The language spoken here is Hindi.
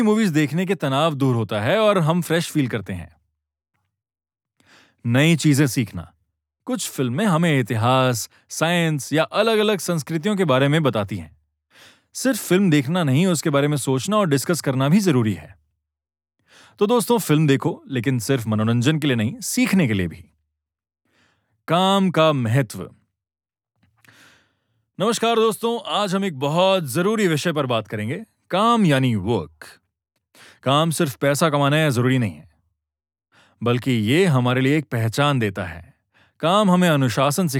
मूवीज देखने के तनाव दूर होता है और हम फ्रेश फील करते हैं। नई चीजें सीखना। कुछ फिल्में हमें इतिहास, साइंस या अलग-अलग संस्कृतियों के बारे में बताती हैं। सिर्फ फिल्म देखना नहीं, उसके बारे में सोचना और डिस्कस करना भी जरूरी है। तो दोस्तों, फिल्म देखो, लेकिन सिर्फ मनोरंजन के लिए नहीं, सीखने के लिए भी। काम का महत्व। नमस्कार दोस्तों, आज हम एक बहुत जरूरी विषय पर बात करेंगे। काम यानी वर्क। काम सिर्फ पैसा कमाना है जरूरी नहीं है, बल्कि ये हमारे लिए एक पहचान देता है। काम हमें अनुशासन